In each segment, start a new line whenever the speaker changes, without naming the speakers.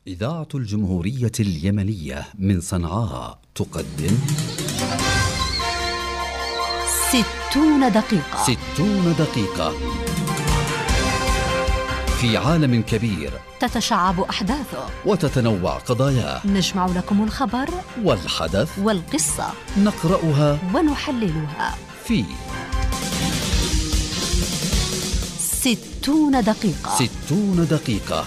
إذاعة الجمهورية اليمنية من صنعاء تقدم
60 دقيقة.
60 دقيقة في عالم كبير
تتشعب أحداثه
وتتنوع قضاياه.
نجمع لكم الخبر
والحدث
والقصة،
نقرأها
ونحللها
في
60 دقيقة.
60 دقيقة.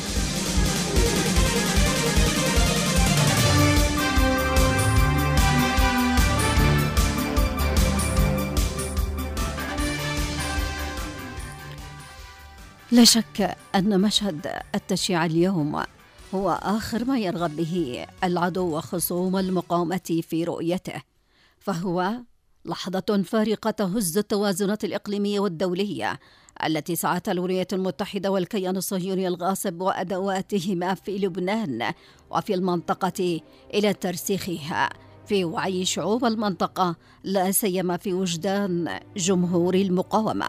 لا شك أن مشهد التشييع اليوم هو آخر ما يرغب به العدو وخصوم المقاومة في رؤيته، فهو لحظة فارقة تهز التوازنات الإقليمية والدولية التي سعت الولايات المتحدة والكيان الصهيوني الغاصب وأدواتهما في لبنان وفي المنطقة إلى ترسيخها في وعي شعوب المنطقة، لا سيما في وجدان جمهور المقاومة.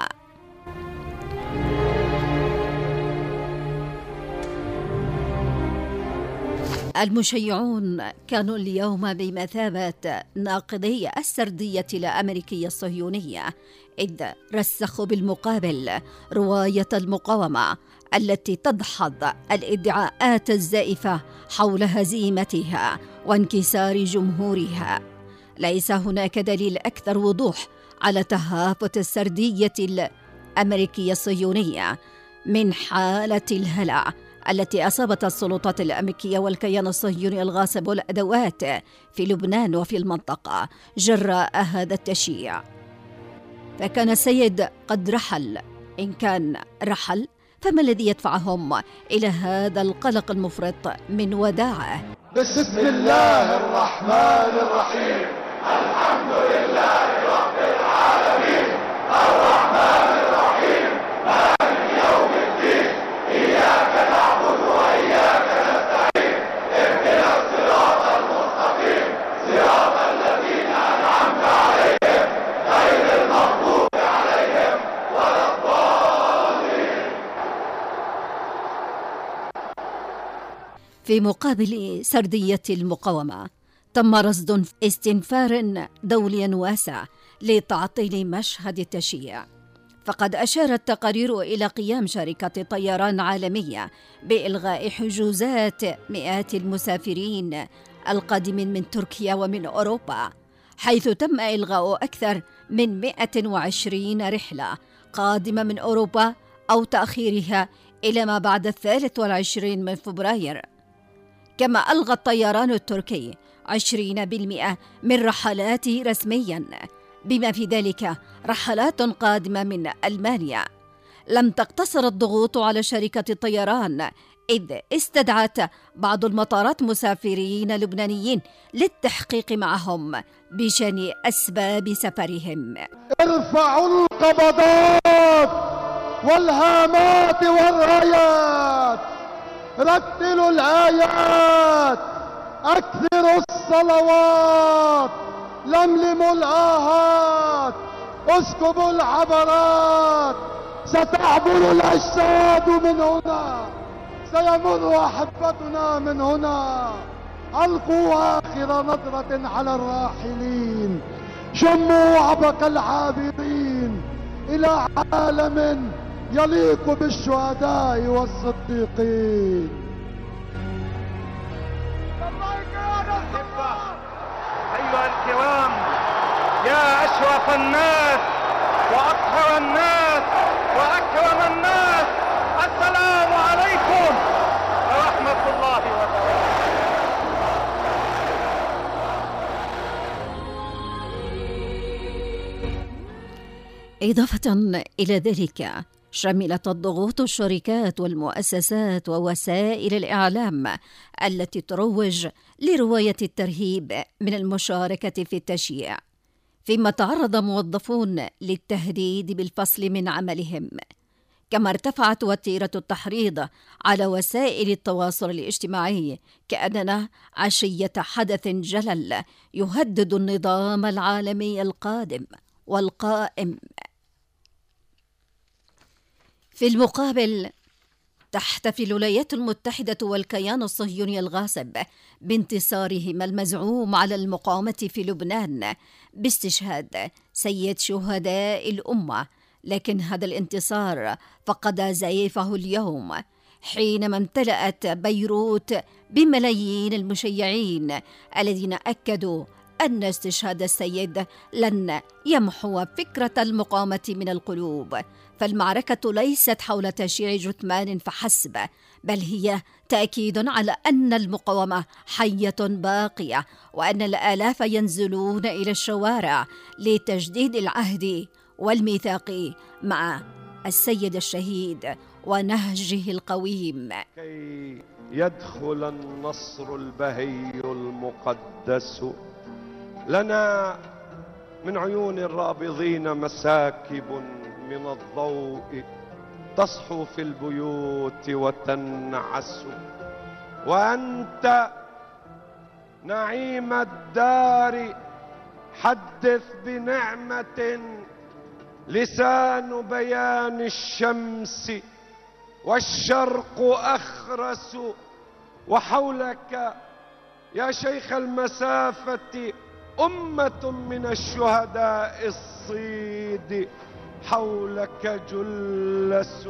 المشيعون كانوا اليوم بمثابة ناقضي السردية الأمريكية الصهيونية، إذ رسخوا بالمقابل رواية المقاومة التي تدحض الادعاءات الزائفة حول هزيمتها وانكسار جمهورها. ليس هناك دليل أكثر وضوح على تهافت السردية الأمريكية الصهيونية من حالة الهلع التي أصابت السلطات الأمريكية والكيان الصهيوني الغاصب والأدوات في لبنان وفي المنطقة جراء هذا التشييع. فكان السيد قد رحل، إن كان رحل فما الذي يدفعهم إلى هذا القلق المفرط من وداعه؟
بسم الله الرحمن الرحيم، الحمد لله رب العالمين، الرحمن الرحيم، مالك يوم الدين، إياك نعبد وإياك نستعين، اهدنا الصراط المستقيم، صراط الذين أنعمت عليهم غير المغضوب عليهم ولا الضالين.
في مقابل سردية المقاومة تم رصد استنفار دولي واسع لتعطيل مشهد التشييع، فقد أشارت تقارير إلى قيام شركة طيران عالمية بإلغاء حجوزات مئات المسافرين القادمين من تركيا ومن أوروبا، حيث تم إلغاء أكثر من 120 رحلة قادمة من أوروبا أو تأخيرها إلى ما بعد 23 من فبراير. كما ألغى الطيران التركي 20% من رحلاته رسمياً، بما في ذلك رحلات قادمة من ألمانيا. لم تقتصر الضغوط على شركة الطيران، إذ استدعت بعض المطارات مسافرين لبنانيين للتحقيق معهم بشأن أسباب سفرهم.
ارفعوا القبضات والهامات والرايات، رتلوا الآيات، أكثروا الصلوات، لملموا الآهات، اسكبوا العبرات، ستعبر الأجساد من هنا، سيمر أحبتنا من هنا. ألقوا آخر نظرة على الراحلين، شموا عبق العابرين إلى عالم يليق بالشهداء والصديقين.
أيها الكرام، يا أشرف الناس وأطهر الناس وأكرم الناس، السلام عليكم ورحمة الله وبركاته.
إضافة إلى ذلك، شملت الضغوط الشركات والمؤسسات ووسائل الإعلام التي تروج لرواية الترهيب من المشاركة في التشييع، فيما تعرض موظفون للتهديد بالفصل من عملهم. كما ارتفعت وتيرة التحريض على وسائل التواصل الاجتماعي كأننا عشية حدث جلل يهدد النظام العالمي القادم والقائم. في المقابل، تحتفل الولايات المتحدة والكيان الصهيوني الغاصب بانتصارهما المزعوم على المقاومة في لبنان باستشهاد سيد شهداء الأمة، لكن هذا الانتصار فقد زيفه اليوم حينما امتلأت بيروت بملايين المشيعين الذين أكدوا أن استشهاد السيد لن يمحو فكرة المقاومة من القلوب. فالمعركة ليست حول تشييع جثمان فحسب، بل هي تأكيد على أن المقاومة حية باقية، وأن الآلاف ينزلون إلى الشوارع لتجديد العهد والميثاق مع السيد الشهيد ونهجه القويم.
كي يدخل النصر البهي المقدس لنا من عيون الرابضين مساكب من الضوء تصحو في البيوت وتنعس، وأنت نعيم الدار حدث بنعمة لسان بيان الشمس والشرق أخرس، وحولك يا شيخ المسافة أمة من الشهداء الصيد حولك جلس.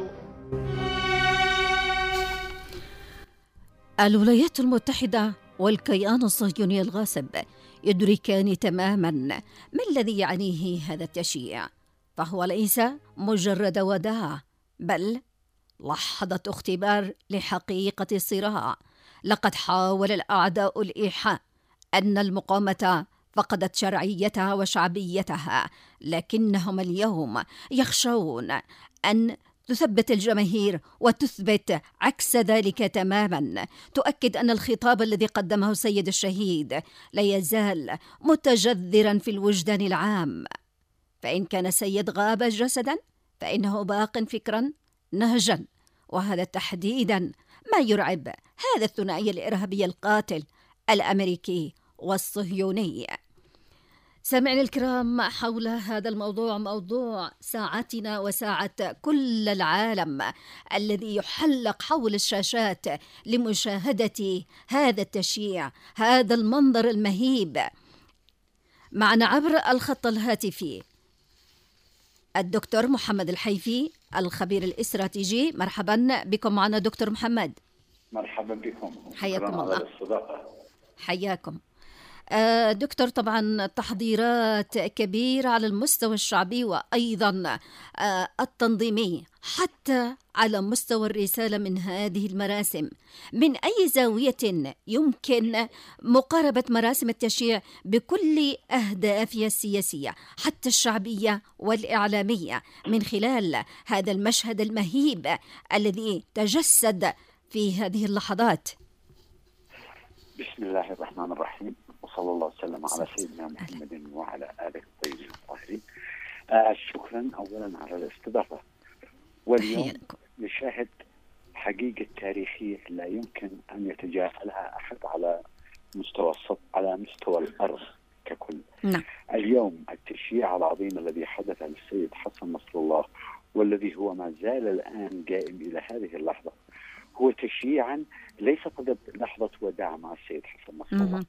الولايات المتحدة والكيان الصهيوني الغاصب يدركان تماما ما الذي يعنيه هذا التشييع، فهو ليس مجرد وداع بل لحظة اختبار لحقيقة الصراع. لقد حاول الأعداء الإيحاء أن المقاومة فقدت شرعيتها وشعبيتها، لكنهم اليوم يخشون أن تثبت الجماهير وتثبت عكس ذلك تماما، تؤكد أن الخطاب الذي قدمه السيد الشهيد لا يزال متجذرا في الوجدان العام. فإن كان السيد غاب جسدا فإنه باق فكرا نهجا، وهذا تحديدا ما يرعب هذا الثنائي الإرهابي القاتل الأمريكي والصهيوني. سامعنا الكرام، حول هذا الموضوع، موضوع ساعتنا وساعة كل العالم الذي يحلق حول الشاشات لمشاهدة هذا التشييع، هذا المنظر المهيب. معنا عبر الخط الهاتفي الدكتور محمد الحيفي الخبير الاستراتيجي. مرحبا بكم معنا دكتور محمد.
مرحبا بكم،
حياكم الله. حياكم دكتور. طبعا تحضيرات كبيرة على المستوى الشعبي وأيضا التنظيمي، حتى على مستوى الرسالة من هذه المراسم. من أي زاوية يمكن مقاربة مراسم التشييع بكل أهدافها السياسية حتى الشعبية والإعلامية من خلال هذا المشهد المهيب الذي تجسد في هذه اللحظات؟
بسم الله الرحمن الرحيم، وصلى الله وسلم على سيدنا محمد وعلى آله الطيبين الطاهرين. شكرا أولا على الاستضافة. واليوم نشاهد حقيقة تاريخية لا يمكن أن يتجاهلها أحد على مستوى الأرض ككل.
نعم.
اليوم التشييع العظيم الذي حدث للسيد حسن نصر الله، والذي هو ما زال الآن قائم إلى هذه اللحظة، هو تشييعا ليس فقط لحظة وداع مع السيد حسن نصر الله،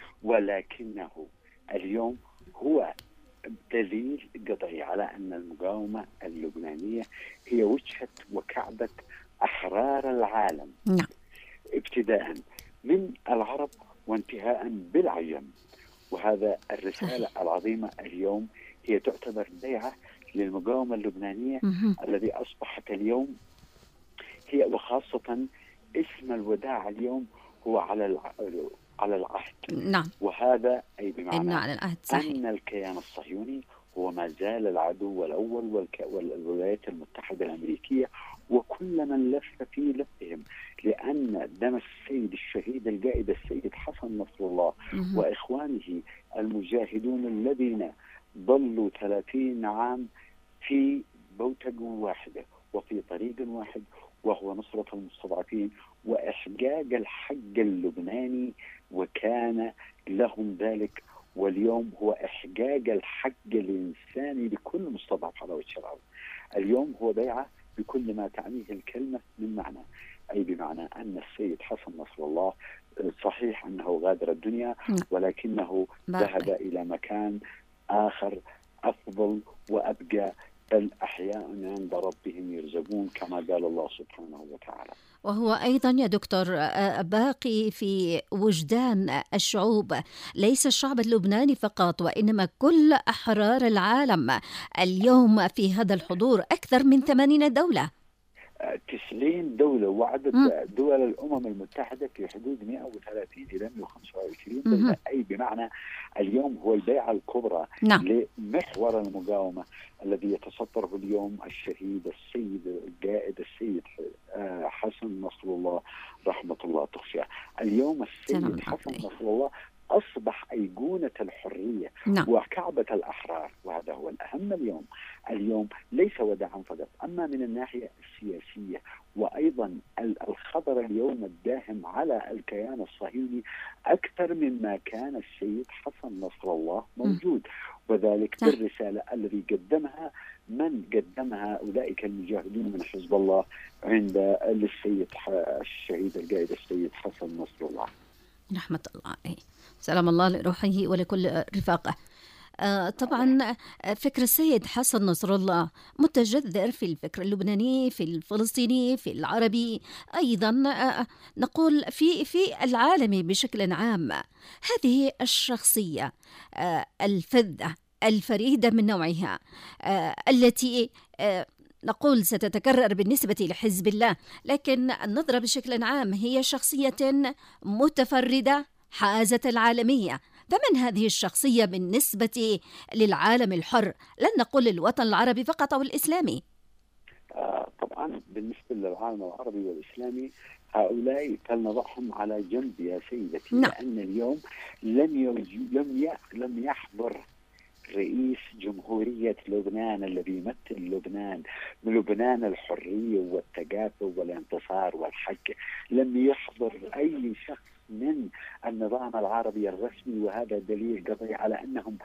ولكنه اليوم هو دليل قطعي على أن المقاومة اللبنانية هي وجهة وكعبة أحرار العالم.
نعم.
ابتداء من العرب وانتهاء بالعجم. وهذا الرسالة العظيمة اليوم هي تعتبر بيعة للمقاومة اللبنانية الذي أصبحت اليوم هي، وخاصة اسم الوداع اليوم هو على العهد.
نعم.
وهذا أي بمعنى
على العهد. صحيح.
أن الكيان الصهيوني هو ما زال العدو الأول والولايات المتحدة الأمريكية وكل من لف في لفهم، لأن دم السيد الشهيد القائد السيد حسن نصر الله وإخوانه المجاهدون الذين ظلوا 30 عام في بوتقة واحدة وفي طريق واحد، وهو نصرة المستضعفين وإحقاق الحق اللبناني، وكان لهم ذلك. واليوم هو إحقاق الحق الإنساني لكل مستضعف على وجه الأرض. اليوم هو بيعة بكل ما تعنيه الكلمة من معنى، أي بمعنى أن السيد حسن نصر الله صحيح أنه غادر الدنيا، ولكنه ذهب إلى مكان آخر أفضل وأبقى، بل أحياء عند ربهم يرزقون كما قال الله سبحانه وتعالى.
وهو أيضا يا دكتور باقي في وجدان الشعوب، ليس الشعب اللبناني فقط وإنما كل أحرار العالم اليوم في هذا الحضور، أكثر من 80 دولة.
90 دولة، وعدد دول الأمم المتحدة في حدود 130 إلى 125 دولة، أي بمعنى اليوم هو البيعة الكبرى لمحور المقاومة الذي يتصدره اليوم الشهيد السيد القائد السيد حسن نصر الله رحمة الله تخشاه. اليوم السيد حسن نصر الله أصبح أيقونة الحرية وكعبة الأحرار، وهذا هو الأهم اليوم. اليوم ليس وداعا فقط، أما من الناحية السياسية وأيضا الخطر اليوم الداهم على الكيان الصهيوني أكثر مما كان السيد حسن نصر الله موجود، وذلك بالرسالة الذي قدمها من قدمها أولئك المجاهدون من حزب الله عند للسيد الشهيد القائد السيد حسن نصر الله
رحمة الله عليه، سلام الله لروحه ولكل رفاقه. طبعا فكر السيد حسن نصر الله متجذر في الفكر اللبناني، في الفلسطيني، في العربي، أيضا نقول في العالمي بشكل عام. هذه الشخصية الفذة الفريدة من نوعها التي نقول ستتكرر بالنسبة لحزب الله، لكن النظرة بشكل عام هي شخصية متفردة حازت العالمية. فمن هذه الشخصية بالنسبة للعالم الحر؟ لن نقول للوطن العربي فقط أو الإسلامي.
طبعا بالنسبة للعالم العربي والإسلامي هؤلاء فلنضعهم على جنب يا سيدتي، لأن اليوم لم يحضر رئيس جمهورية لبنان الذي يمثل لبنان الحرية والتكافؤ والانتصار والحق، لم يحضر أي شخص من النظام العربي الرسمي، وهذا دليل قطعي على أنهم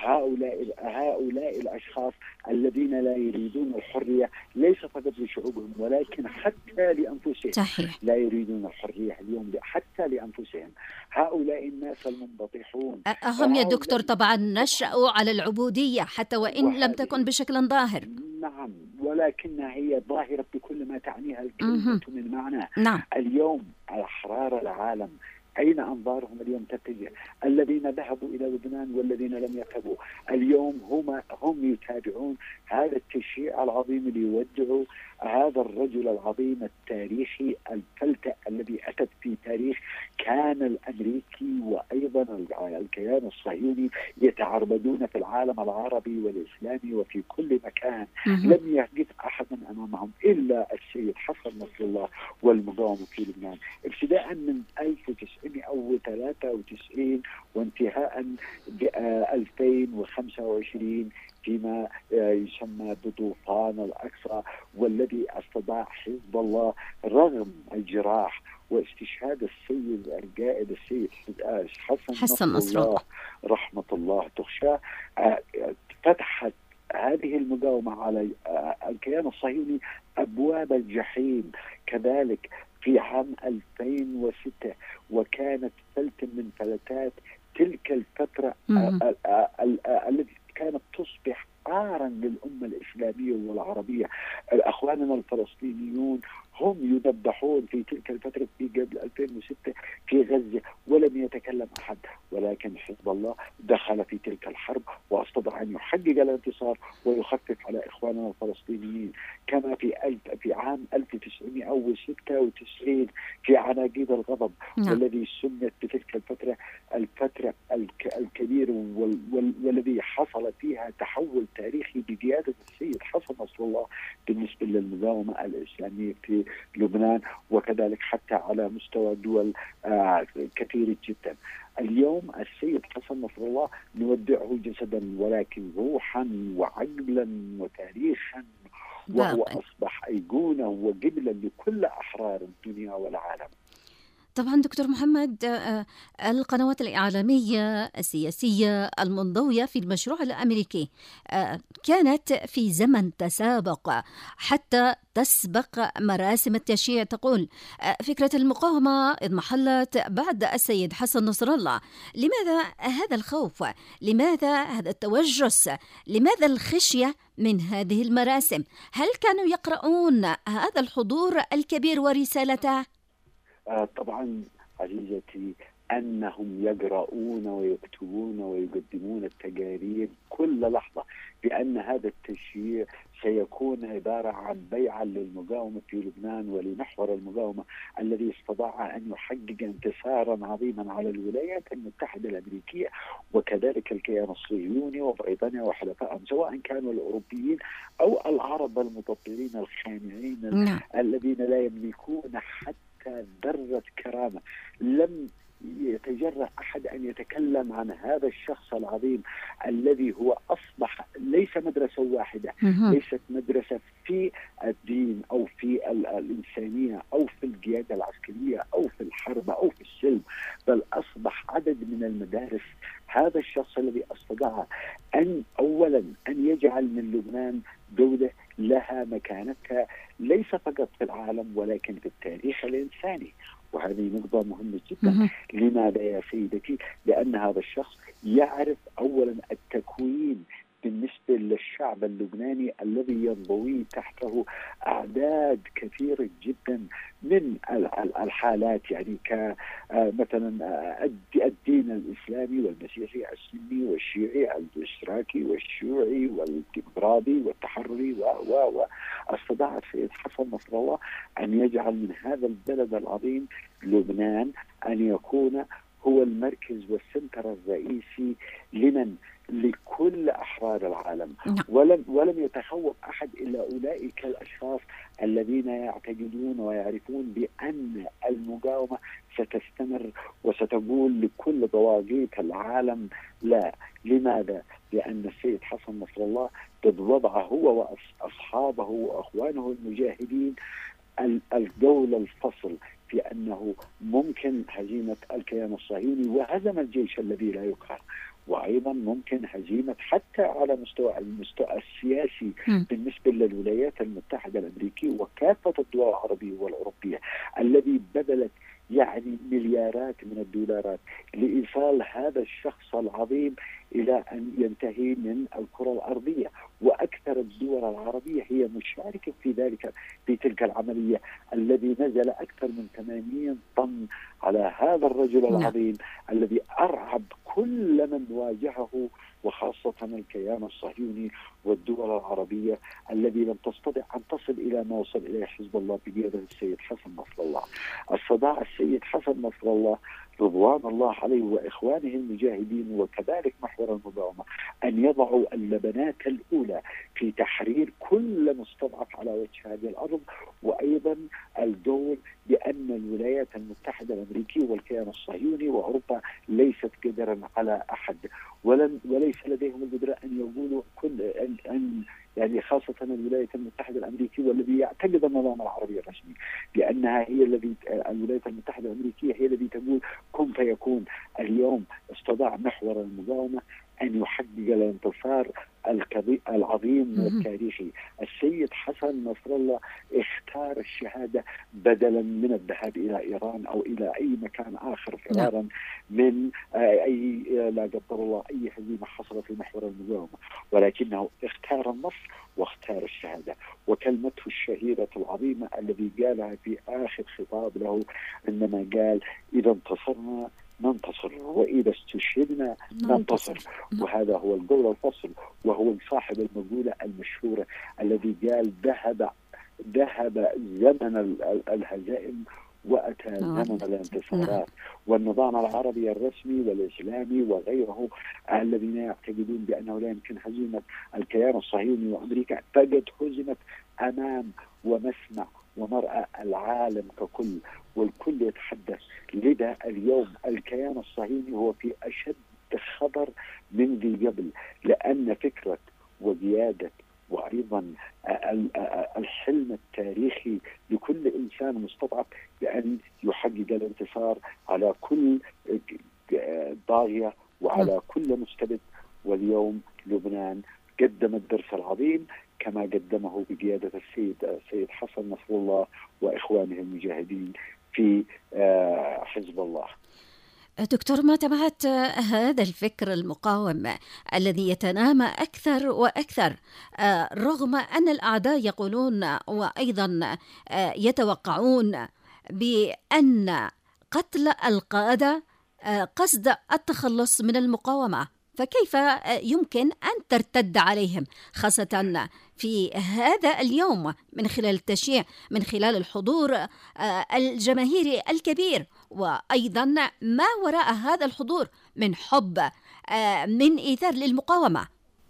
هؤلاء الأشخاص الذين لا يريدون الحرية ليس فقط لشعوبهم ولكن حتى لأنفسهم.
صحيح.
لا يريدون الحرية اليوم حتى لأنفسهم. هؤلاء الناس المنبطحون
هم يا دكتور طبعا نشأوا على العبودية حتى وإن لم تكن بشكل ظاهر.
نعم، ولكنها هي ظاهرة بكل ما تعنيها الكلمة من معنى. اليوم أحرار العالم أين أنظارهم اليوم تتجه؟ الذين ذهبوا إلى لبنان والذين لم يذهبوا اليوم هم يتابعون هذا التشييع العظيم اللي يودعوا هذا الرجل العظيم التاريخي الفلتة الذي أتت في تاريخ كان الأمريكي وأيضا الكيان الصهيوني يتعربدون في العالم العربي والإسلامي وفي كل مكان. لم يقف أحد أمامهم إلا السيد حسن نصر الله والمقاومة في لبنان، ابتداء من 1993 وانتهاء ب 2025 فيما يسمى بطوفان الأقصى، والذي استطاع حزب الله رغم الجراح واستشهاد السيد القائد السيد حسن نصر الله رحمة الله تخشاه فتحت هذه المقاومة على الكيان الصهيوني أبواب الجحيم. كذلك في عام 2006 وكانت فلت من فلتات تلك الفترة التي كانت تصبح عارا للأمة الإسلامية والعربية. أخواننا الفلسطينيون هم يذبحون في تلك الفترة في قبل 2006 في غزة ولم يتكلم أحد، ولكن حزب الله دخل في تلك الحرب واستطاع أن يحقق الانتصار ويخفف على إخواننا الفلسطينيين. كما في عام 1996 في عناقيد الغضب والذي سميت بتلك الفترة الكبيرة والذي حصل فيها تحول تاريخي بقيادة السيد حسن نصر الله بالنسبة للمقاومة الإسلامية في لبنان، وكذلك حتى على مستوى دول كثيرة جدا. اليوم السيد حسن نصر الله نودعه جسدا ولكن روحا وعقلا وتاريخا، وهو أصبح أيقونة وقبلا لكل أحرار الدنيا والعالم.
طبعا دكتور محمد، القنوات الإعلامية السياسية المنضوية في المشروع الأمريكي كانت في زمن تسابق حتى تسبق مراسم التشييع. تقول فكرة المقاومة اضمحلت بعد السيد حسن نصر الله. لماذا هذا الخوف؟ لماذا هذا التوجس؟ لماذا الخشية من هذه المراسم؟ هل كانوا يقرؤون هذا الحضور الكبير ورسالته؟
طبعا عزيزتي، أنهم يقرؤون ويكتبون ويقدمون التقارير كل لحظة بأن هذا التشييع سيكون عبارة عن بيعة للمقاومة في لبنان ولمحور المقاومة الذي استطاع أن يحقق انتصارا عظيما على الولايات المتحدة الأمريكية وكذلك الكيان الصهيوني وبريطانيا وحلفائهم، سواء كانوا الأوروبيين أو العرب المتطرفين الخانعين الذين لا يملكون حتى ذرة كرامة. لم يتجرأ أحد أن يتكلم عن هذا الشخص العظيم الذي هو أصبح ليس مدرسة واحدة، ليست مدرسة في الدين أو في الإنسانية أو في القيادة العسكرية أو في الحرب أو في السلم، بل أصبح عدد من المدارس. هذا الشخص الذي استطاع أن أولا أن يجعل من لبنان دولة لها مكانتها ليس فقط في العالم ولكن في التاريخ الإنساني، وهذه نقطة مهمة جدا. لماذا يا سيدتي؟ لأن هذا الشخص يعرف أولا التكوين بالنسبة للشعب اللبناني الذي ينضوي تحته أعداد كثيرة جدا من الحالات، يعني كمثلا الدين الإسلامي والمسيحي السني والشيعي الاشتراكي والشيوعي والديمقراطي والتحرري استطاع السيد حسن نصر الله أن يجعل من هذا البلد العظيم لبنان أن يكون هو المركز والسنتر الرئيسي لكل أحرار العالم. ولم يتخوف أحد إلا أولئك الأشخاص الذين يعتقدون ويعرفون بأن المقاومة ستستمر وستقول لكل طواغيت العالم لا. لماذا؟ لأن السيد حسن نصر الله قد وضع هو وأصحابه وأخوانه المجاهدين الدولة الفصل في أنه ممكن هزيمة الكيان الصهيوني وهزم الجيش الذي لا يقهر، وأيضا ممكن هزيمة حتى على المستوى السياسي بالنسبة للولايات المتحدة الأمريكية وكافة الدول العربية والأوروبية الذي بذلت يعني مليارات من الدولارات لإيصال هذا الشخص العظيم إلى أن ينتهي من الكرة الأرضية. وأكثر الدول العربية هي مشاركة في تلك العملية، الذي نزل أكثر من 80 طن على هذا الرجل العظيم الذي أرعب كل من واجهه، وخاصة الكيان الصهيوني والدول العربية الذي لم تستطع أن تصل إلى ما وصل إليه حزب الله بقيادة السيد حسن نصر الله. استطاع السيد حسن نصر الله رضوان الله عليه وإخوانه المجاهدين وكذلك محور المقاومة أن يضعوا اللبنات الأولى في تحرير كل مستضعف على وجه هذه الأرض، وأيضا الدور بأن الولايات المتحدة الأمريكية والكيان الصهيوني وأوروبا ليست قدرا على أحد، وليس لديهم القدرة أن يقولوا أن يعني خاصة الولايات المتحدة الأمريكية والذي يعتقد النظام العربي الرسمي بأنها هي الولايات المتحدة الأمريكية هي التي تقول كن فيكون. اليوم استطاع محور المقاومة أن يحقق الانتصار العظيم والتاريخي. السيد حسن نصر الله اختار الشهادة بدلا من الذهاب إلى إيران أو إلى أي مكان آخر فرارا من أي لا قدر الله أي هزيمة حصلت في محور المقاومة، ولكنه اختار النصر واختار الشهادة. وكلمته الشهيرة العظيمة الذي قالها في آخر خطاب له عندما قال إذا انتصرنا ننتصر وإذا استشهدنا ننتصر. وهذا هو القول الفصل، وهو صاحب المقولة المشهورة الذي قال ذهب زمن الهزائم وأتى زمن الانتصارات. والنظام العربي الرسمي والإسلامي وغيره الذين يعتقدون بأنه لا يمكن هزيمة الكيان الصهيوني وأمريكا فقد هزمت أمام ومسمع ومرأى العالم ككل، والكل يتحدث. لذا اليوم الكيان الصهيوني هو في أشد خطر من ذي قبل، لأن فكرة وقيادة وأيضا الحلم التاريخي لكل إنسان مستضعف بأن يحقق الانتصار على كل طاغية وعلى كل مستبد. واليوم لبنان قدم الدرس العظيم كما قدمه بقيادة السيد حسن نصر الله وإخوانه المجاهدين في حزب الله.
دكتور، ما تبعت هذا الفكر المقاوم الذي يتنامى أكثر وأكثر رغم أن الأعداء يقولون وأيضا يتوقعون بأن قتل القادة قصد التخلص من المقاومة، فكيف يمكن أن ترتد عليهم خاصة في هذا اليوم من خلال التشييع، من خلال الحضور الجماهيري الكبير، وأيضا ما وراء هذا الحضور من حب من إيثار للمقاومة؟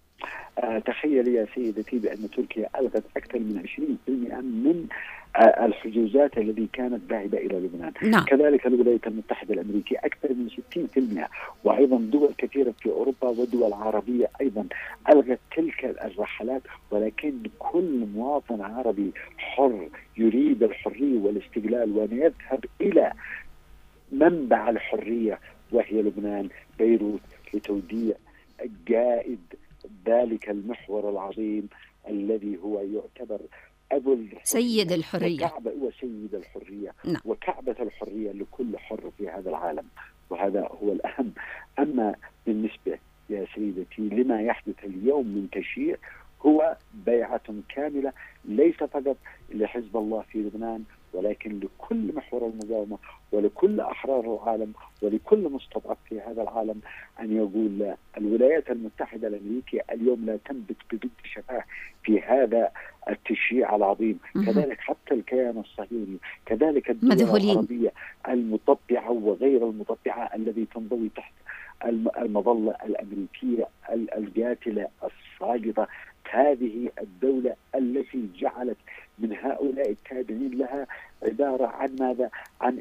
تخيل يا سيدتي بأن تركيا ألغت أكثر من 20% من الحجوزات التي كانت ذاهبة إلى لبنان.
نعم.
كذلك الولايات المتحدة الأمريكية أكثر من 60%، وأيضا دول كثيرة في أوروبا ودول عربية أيضا ألغت تلك الرحلات. ولكن كل مواطن عربي حر يريد الحرية والاستقلال وأن يذهب إلى منبع الحرية وهي لبنان بيروت لتوديع قائد ذلك المحور العظيم الذي هو يعتبر أبو الحرية،
سيد الحرية،
وكعبة وسيد الحرية.
نعم.
وكعبة الحرية لكل حر في هذا العالم، وهذا هو الأهم. أما بالنسبة يا سيدتي لما يحدث اليوم من تشييع، هو بيعة كاملة ليس فقط لحزب الله في لبنان ولكن لكل محور المقاومة ولكل أحرار العالم ولكل مستضعف في هذا العالم، أن يقول لا. الولايات المتحدة الأمريكية اليوم لا تنبت بضد شفاه في هذا التشييع العظيم. كذلك حتى الكيان الصهيوني، كذلك الدول العربية المطبعة وغير المطبعة الذي تنضوي تحت المظلة الأمريكية القاتلة الصاغطة. هذه الدولة التي جعلت من هؤلاء التابعين لها عبارة عن ماذا؟ عن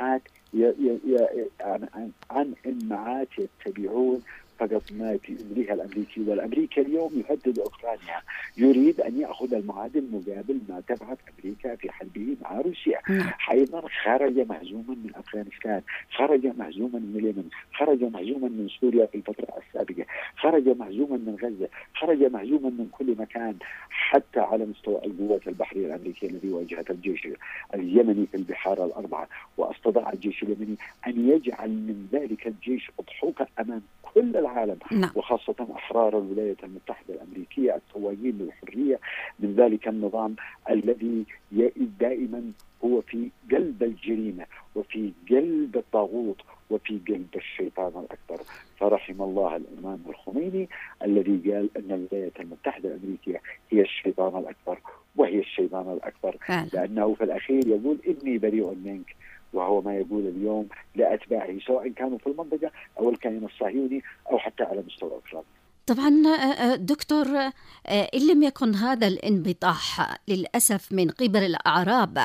إمعات يتبعون فقط ما يريدها الأمريكي. والأمريكي اليوم يهدد أوكرانيا، يريد أن يأخذ المعادن مقابل ما تبعت أمريكا في حربه مع روسيا. أيضا خرج مهزوما من أفغانستان، خرج مهزوما من اليمن، خرج مهزوما من سوريا في الفترة السابقة، خرج مهزوما من غزة، خرج مهزوما من كل مكان، حتى على مستوى القوات البحرية الأمريكية الذي واجهت الجيش اليمني في البحار الأربعة، واستطاع الجيش اليمني أن يجعل من ذلك الجيش أضحوكة أمام كل العالم. وخاصة أحرار الولايات المتحدة الأمريكية التواجين للحرية من ذلك النظام الذي دائما هو في قلب الجريمة وفي قلب الطاغوت وفي قلب الشيطان الأكبر. فرحم الله الإمام الخميني الذي قال أن الولايات المتحدة الأمريكية هي الشيطان الأكبر، وهي الشيطان الأكبر لأنه في الأخير يقول إني بريء منك، وهو ما يقول اليوم لأتباعه سواء كانوا في المنطقة أو الكيان الصهيوني أو حتى على مستوى أوكرانيا.
طبعا دكتور، إن لم يكن هذا الانبطاح للأسف من قبل الأعراب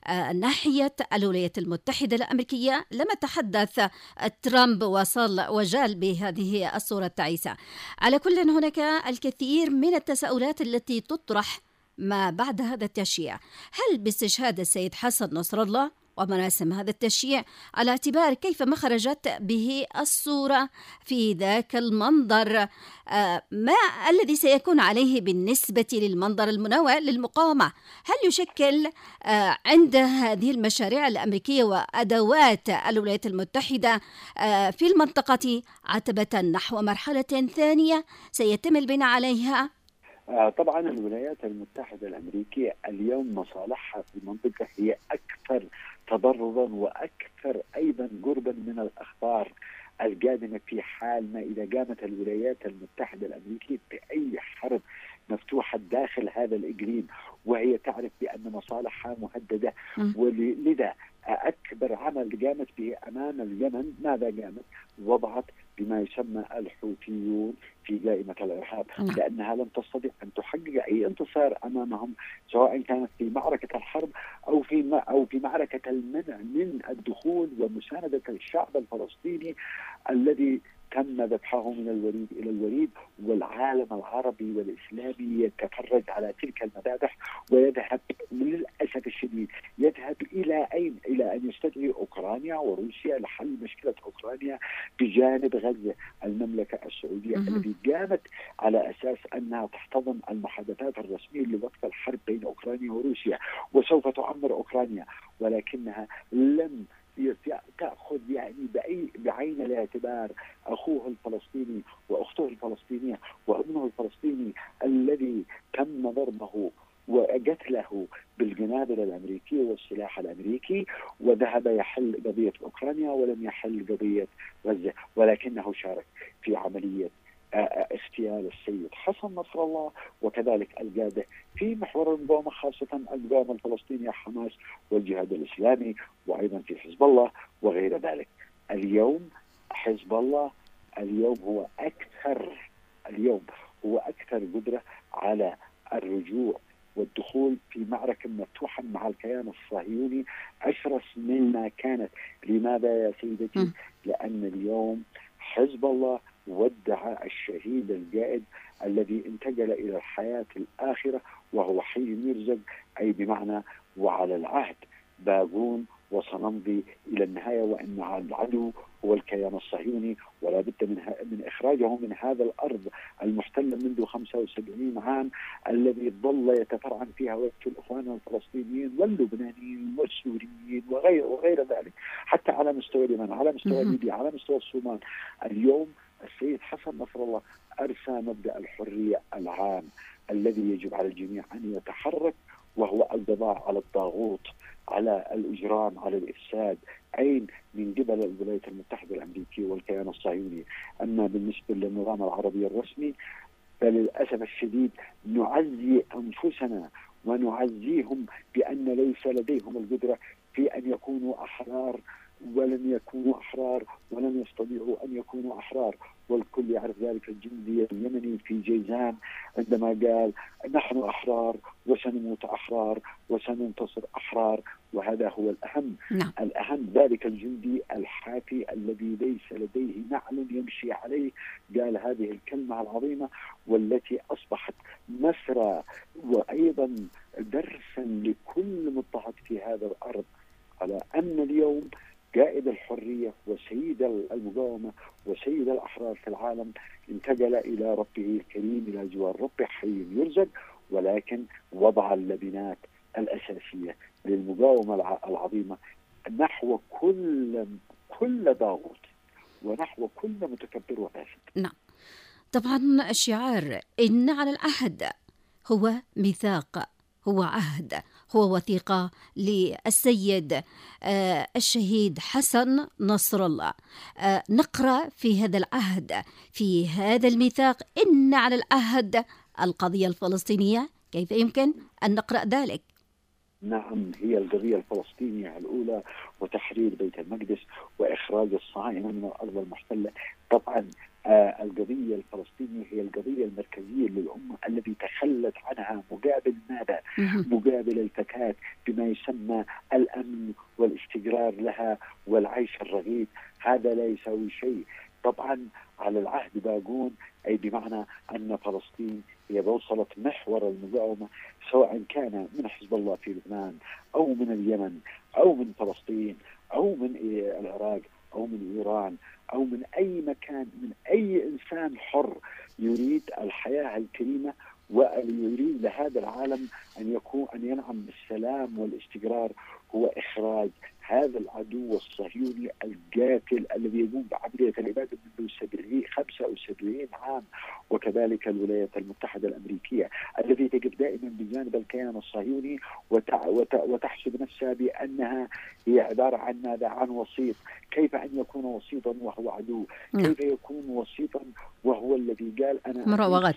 ناحية الولايات المتحدة الأمريكية لما تحدث ترامب وجال بهذه الصورة التعيسة. على كل هناك الكثير من التساؤلات التي تطرح ما بعد هذا التشييع. هل باستشهاد السيد حسن نصر الله ومراسم هذا التشييع على اعتبار كيف ما خرجت به الصورة في ذاك المنظر ما الذي سيكون عليه بالنسبة للمنظر المنوع للمقاومة، هل يشكل عند هذه المشاريع الأمريكية وأدوات الولايات المتحدة في المنطقة عتبة نحو مرحلة ثانية سيتم البناء عليها؟
طبعا الولايات المتحدة الأمريكية اليوم مصالحها في المنطقة هي أكثر تضررا وأكثر أيضا قربا من الأخبار القادمة في حال ما إذا قامت الولايات المتحدة الأمريكية بأي حرب مفتوحة داخل هذا الإقليم، وهي تعرف بأن مصالحها مهددة. ولذا أكبر عمل قامت به أمام اليمن ماذا قامت؟ وضعت بما يسمى الحوثيون في قائمة الإرهاب، لأنها لم تستطيع أن تحقق أي انتصار أمامهم سواء كانت في معركة الحرب أو في معركة المنع من الدخول ومساندة الشعب الفلسطيني الذي تم ذبحه من الوريد إلى الوريد، والعالم العربي والإسلامي يتفرج على تلك المذابح ويذهب للأسف الشديد يذهب إلى أين؟ إلى أن يستدعي أوكرانيا وروسيا لحل مشكلة أوكرانيا بجانب غزة. المملكة السعودية التي قامت على أساس أنها تحتضن المحادثات الرسمية لوقف الحرب بين أوكرانيا وروسيا وسوف تعمر أوكرانيا، ولكنها لم تأخذ بعين الاعتبار أخوه الفلسطيني وأخته الفلسطينية وابنه الفلسطيني الذي تم ضربه وقتله بالقنابل الأمريكية والسلاح الأمريكي، وذهب يحل قضية أوكرانيا ولم يحل قضية غزة، ولكنه شارك في عملية اغتيال السيد حسن نصر الله وكذلك القادة في محور المقاومة، خاصة المقاومة الفلسطينية حماس والجهاد الإسلامي وأيضا في حزب الله وغير ذلك. اليوم حزب الله اليوم هو أكثر قدرة على الرجوع والدخول في معركة مفتوحة مع الكيان الصهيوني أشرس مما كانت. لماذا يا سيدتي؟ لأن اليوم حزب الله ودع الشهيد القائد الذي انتقل إلى الحياة الآخرة وهو حي يرزق، أي بمعنى وعلى العهد باقون وسنمضي إلى النهاية، وأن العدو هو الكيان الصهيوني ولا بد من إخراجه من هذا الأرض المحتلة منذ 75 عام الذي ظل يتفرعن فيها ويقتل إخواننا الفلسطينيين واللبنانيين والسوريين وغير ذلك، حتى على مستوى اليمن، على مستوى ليبيا، على مستوى الصومال. اليوم السيد حسن نصر الله أرسى مبدأ الحرية العام الذي يجب على الجميع أن يتحرك، وهو القضاء على الطاغوت، على الإجرام، على الإفساد، أين من قبل الولايات المتحدة الأمريكية والكيان الصهيوني. أما بالنسبة للنظام العربي الرسمي فللأسف الشديد نعزي أنفسنا ونعزيهم بأن ليس لديهم القدرة في أن يكونوا أحرار، ولن يكونوا أحرار ولن يستطيعوا أن يكونوا أحرار. والكل يعرف ذلك الجندي اليمني في جيزان عندما قال نحن أحرار وسنموت أحرار وسننتصر أحرار، وهذا هو الأهم. الأهم ذلك الجندي الحافي الذي ليس لديه نعل يمشي عليه قال هذه الكلمة العظيمة والتي أصبحت مسرى وأيضا درسا لكل مضطهد في هذا الأرض، على أن اليوم قائد الحرية وسيد المقاومة وسيد الأحرار في العالم انتقل إلى ربه الكريم، إلى جوار ربه حي يرزق، ولكن وضع اللبنات الأساسية للمقاومة العظيمة نحو كل ضاغوت ونحو كل متكبر وفاسد.
نعم، طبعا الشعار إن على العهد هو ميثاق، هو عهد، هو وثيقة للسيد الشهيد حسن نصر الله. نقرأ في هذا العهد، في هذا الميثاق، إن على العهد القضية الفلسطينية. كيف يمكن أن نقرأ ذلك؟
نعم، هي القضية الفلسطينية الأولى وتحرير بيت المقدس وإخراج الصهاينة من الأرض المحتلة. طبعا القضية الفلسطينية هي القضية المركزية للأمة التي تخلت عنها مقابل ماذا؟ مقابل الفتاة بما يسمى الأمن والاستقرار لها والعيش الرغيد. هذا لا يساوي شيء. طبعا على العهد باقون، أي بمعنى أن فلسطين هي بوصلة محور المقاومة، سواء كان من حزب الله في لبنان أو من اليمن أو من فلسطين أو من العراق أو من إيران أو من أي مكان، من أي إنسان حر يريد الحياة الكريمة ويريد لهذا العالم أن ينعم بالسلام والاستقرار، هو إخراج هذا العدو الصهيوني القاتل الذي يقوم بعملية الإبادة منذ 75 عام، وكذلك الولايات المتحدة الأمريكية التي تقف دائما بجانب الكيان الصهيوني وتحسب نفسها بأنها هي عبارة عن ماذا؟ عن وسيط. كيف أن يكون وسيطا وهو عدو؟ كيف يكون وسيطا وهو الذي قال أنا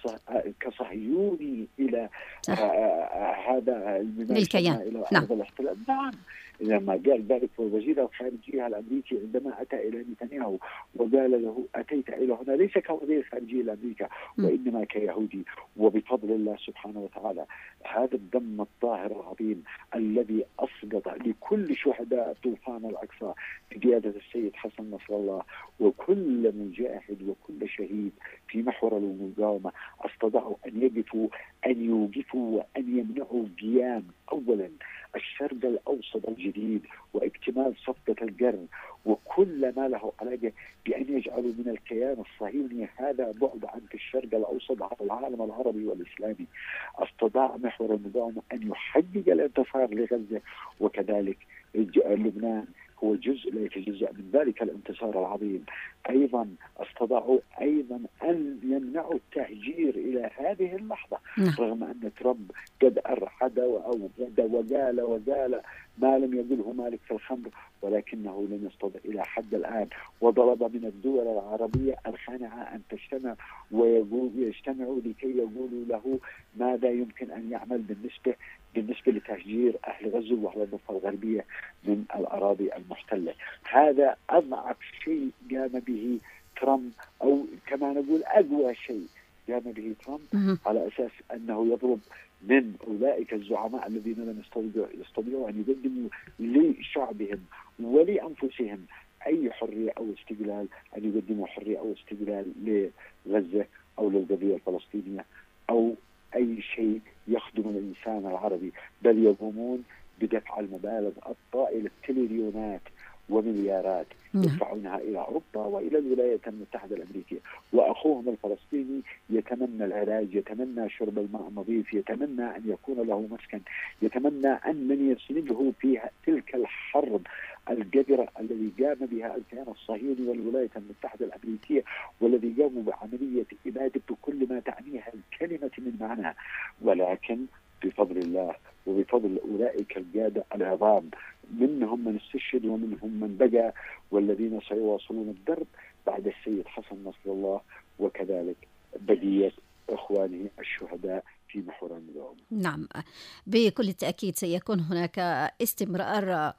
كصهيوني إلى هذا الكيان، إلى أرض الاحتلال؟ نعم، لما قال ذلك وزير الخارجية الأمريكي عندما أتى إلى نتنياهو وقال له أتيت إلى هنا ليس كوزير خارجية لأمريكا وإنما كيهودي، وبفضل الله سبحانه وتعالى هذا الدم الطاهر العظيم الذي أسقط لكل شهداء طوفان الأقصى بقيادة السيد حسن نصر الله وكل مجاهد وكل شهيد في محور المقاومة استطاعوا أن يوقفوا وأن يمنعوا قيام أولا الشرق الأوسط الجديد واكتمال صفقة القرن وكل ما له علاقة بأن يجعلوا من الكيان الصهيوني هذا بعد عن الشرق الأوسط على العالم العربي والإسلامي. استطاع محور المقاومة أن يحقق الانتصار لغزة، وكذلك لبنان هو جزء لا يتجزأ من ذلك الانتصار العظيم. أيضا استطاعوا أيضا أن يمنعوا التهجير إلى هذه اللحظة رغم أن ترامب قد أرحد وقال ما لم يقله مالك في الخمر، ولكنه لم يستطع إلى حد الآن، وطلب من الدول العربية الخانعة أن تجتمع ويجتمعوا لكي يقولوا له ماذا يمكن أن يعمل بالنسبة لتهجير أهل غزة وأهل الضفة الغربية من الأراضي المحتلة. هذا أضعف شيء قام به ترامب، أو كما نقول أقوى شيء قام به ترامب، على أساس أنه يطلب من أولئك الزعماء الذين لم يستطيعوا أن يقدموا لشعبهم ولأنفسهم أي حرية أو استقلال أن يقدموا حرية أو استقلال لغزة أو للقضية الفلسطينية أو أي شيء يخدم الإنسان العربي، بل يقومون بدفع المبالغ الطائلة تريليونات ومليارات يدفعونها إلى أوروبا وإلى الولايات المتحدة الأمريكية، وأخوهم الفلسطيني يتمنى العلاج، يتمنى شرب الماء النظيف، يتمنى أن يكون له مسكن، يتمنى أن من يسنده في تلك الحرب القذرة الذي قام بها الكيان الصهيوني والولايات المتحدة الأمريكية، والذي قاموا بعملية إبادة بكل ما تعنيها الكلمة من معنى. ولكن بفضل الله وبفضل أولئك القادة العظام، منهم من استشهد ومنهم من بقى، والذين سيواصلون الدرب بعد السيد حسن نصر الله وكذلك بقية إخوانه الشهداء في محور المقاومة.
نعم، بكل تأكيد سيكون هناك استمرار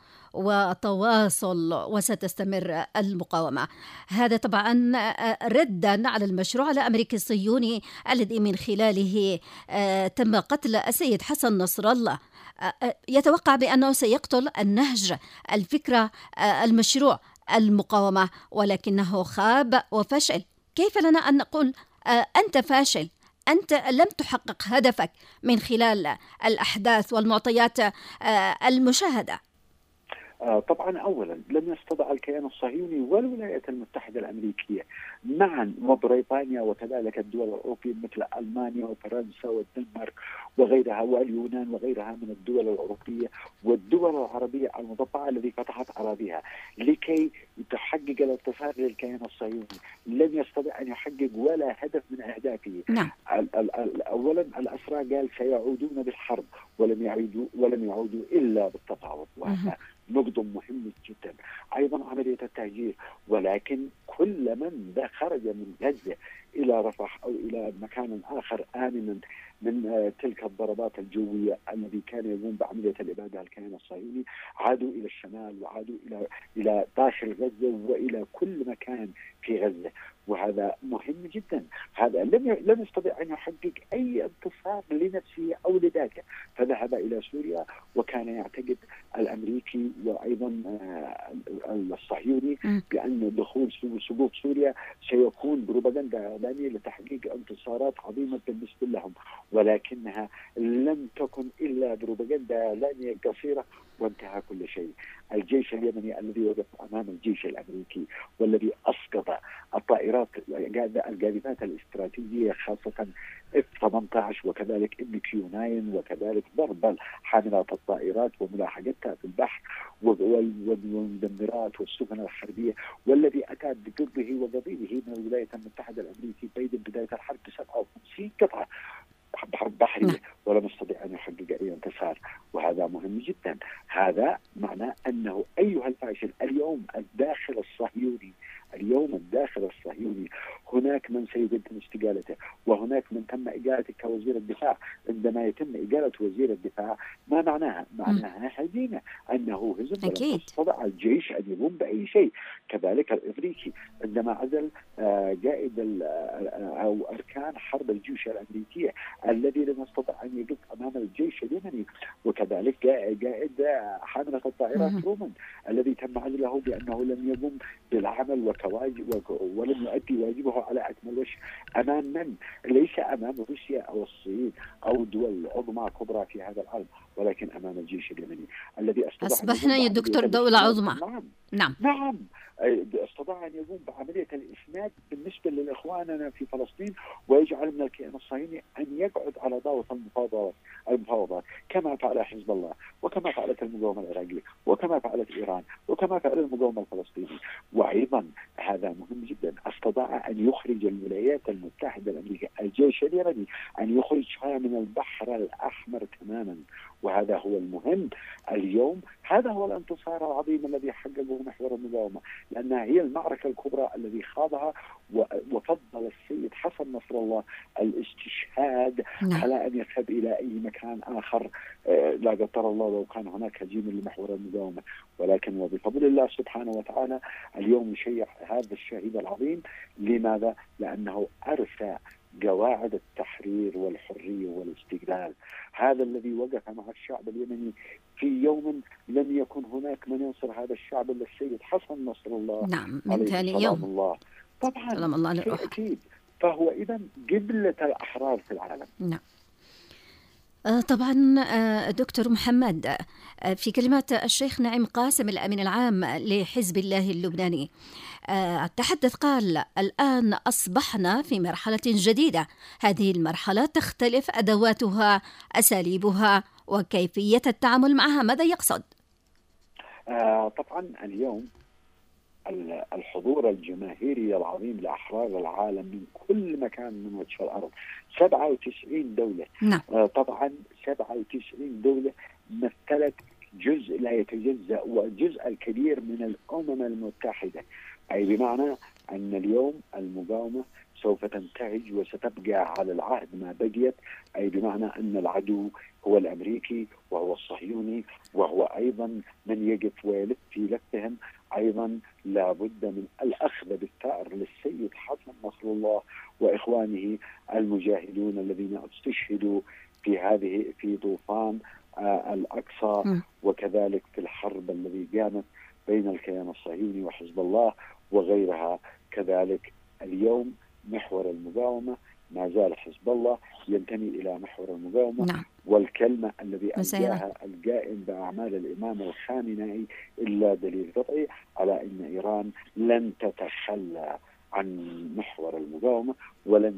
وتواصل وستستمر المقاومة. هذا طبعا ردا على المشروع الأمريكي الصهيوني الذي من خلاله تم قتل السيد حسن نصر الله. يتوقع بأنه سيقتل النهج، الفكرة، المشروع المقاومة، ولكنه خاب وفشل. كيف لنا أن نقول أنت فاشل؟ أنت لم تحقق هدفك من خلال الأحداث والمعطيات المشاهدة.
طبعا أولا لم يستطع الكيان الصهيوني والولايات المتحدة الأمريكية معا وبريطانيا وكذلك الدول الأوروبية مثل ألمانيا وفرنسا والدنمارك وغيرها واليونان وغيرها من الدول الأوروبية والدول العربية المضطهدة التي فتحت أراضيها لكي تحقق الانتصار للكيان الصهيوني. لم يستطع أن يحقق ولا هدف من أهدافه.
نعم.
أولا الأسرى قال سيعودون بالحرب ولم يعودوا إلا بالتفاوض، وهذا نقطة مهمة جدا. أيضا عملية التهجير، ولكن كل من خرج من غزة إلى رفح أو إلى مكان آخر آمنا من تلك الضربات الجوية الذي كان يقوم بعملية الإبادة الكيان الصهيوني عادوا إلى الشمال وعادوا إلى داخل غزة وإلى كل مكان في غزة، وهذا مهم جدا. هذا لم يستطع أن يحقق أي انتصار لنفسه أو لذاته، فذهب إلى سوريا وكان يعتقد الأمريكي وأيضا الصهيوني بأن دخول سقوط سوريا سيكون بروباغندا إعلامية لتحقيق انتصارات عظيمة بالنسبة لهم، ولكنها لم تكن إلا بروباغندا إعلامية قصيرة وانتهى كل شيء. الجيش اليمني الذي وقف أمام الجيش الأمريكي والذي أسقط الطائرات القاذفات الاستراتيجية خاصة F-18 وكذلك MQ-9 وكذلك ضرب حاملات الطائرات وملاحقتها في البحر والمدمرات والسفن الحربية، والذي أتى بقربه وقضيبه من الولايات المتحدة الأمريكية بين بداية الحرب ب57 قطعة بحرية ولم يستطيع أن يحقق أي انتصار، وهذا مهم جدا. هذا معناه أنه أيها الفاشل اليوم الداخل الصهيوني، اليوم من الداخل الصهيوني هناك من سيتم استقالته، وهناك من تم إقالته كوزير الدفاع. عندما يتم إقالة وزير الدفاع ما معناها؟ معناها هزيمة، أنه هزم ولم يستطع الجيش أن يقوم بأي شيء. كذلك الأمريكي عندما عزل قائد أو أركان حرب الجيوش الأمريكية الذي لم يستطع أن يقف أمام الجيش اليمني، وكذلك قائد حاملة الطائرات ترومان الذي تم عزله بأنه لم يقم بالعمل ولم يؤدي واجبه على أكمل وجه أمام من؟ ليس أمام روسيا أو الصين أو دول عظمى كبرى في هذا العالم، ولكن أمام الجيش اليمني الذي
أصبحنا يا دكتور دولة عظمى.
نعم استطاع أن يقوم بعملية الإسناد بالنسبة لإخواننا في فلسطين، ويجعل من الكيان الصهيوني أن يقعد على ضوء المفاوضات كما فعل حزب الله، وكما فعلت المقاومة العراقية، وكما فعلت إيران، وكما فعل المقاومة الفلسطيني. وأيضا هذا مهم جدا، استطاع أن يخرج الولايات المتحدة الأمريكية الجيش اليمني أن يخرجها من البحر الأحمر تماما، وهذا هو المهم اليوم. هذا هو الانتصار العظيم الذي حققه محور المقاومة، لأنها هي المعركة الكبرى الذي خاضها، وفضل السيد حسن نصر الله الاستشهاد على أن يذهب إلى أي مكان آخر، لا قدر الله لو كان هناك هزيمة لمحور المقاومة. ولكن وبفضل الله سبحانه وتعالى اليوم نشيع هذا الشهيد العظيم. لماذا؟ لأنه أرسى قواعد التحرير والحرية والاستقلال. هذا الذي وقف مع الشعب اليمني في يوم لم يكن هناك من ينصر هذا الشعب إلا السيد حسن نصر الله.
نعم، من ثاني يوم
الله. طبعا
سلام الله للروح.
أكيد، فهو إذن قبلة الأحرار في العالم.
نعم. طبعا دكتور محمد، في كلمات الشيخ نعيم قاسم الأمين العام لحزب الله اللبناني تحدث، قال: الآن أصبحنا في مرحلة جديدة، هذه المرحلة تختلف أدواتها، أساليبها، وكيفية التعامل معها. ماذا يقصد؟
طبعا اليوم الحضور الجماهيري العظيم لأحرار العالم من كل مكان من وجه الأرض، 97 دولة.
نعم.
طبعا 97 دولة مثلت جزء لا يتجزأ وجزء الكبير من الأمم المتحدة، أي بمعنى أن اليوم المقاومة سوف تنتهج وستبقى على العهد ما بقيت، أي بمعنى أن العدو هو الأمريكي وهو الصهيوني، وهو أيضا من يقف ويلف في لفهم. أيضا لابد من الأخذ بالثأر للسيد حسن نصر الله وإخوانه المجاهدون الذين استشهدوا في طوفان الأقصى، وكذلك في الحرب الذي قامت بين الكيان الصهيوني وحزب الله وغيرها. كذلك اليوم محور المقاومة ما زال حزب الله ينتمي إلى محور المقاومة.
نعم.
والكلمة الذي ألقاها القائم بأعمال الإمام الخامنئي إلا دليل قطعي على أن إيران لن تتخلى عن محور المقاومة، ولن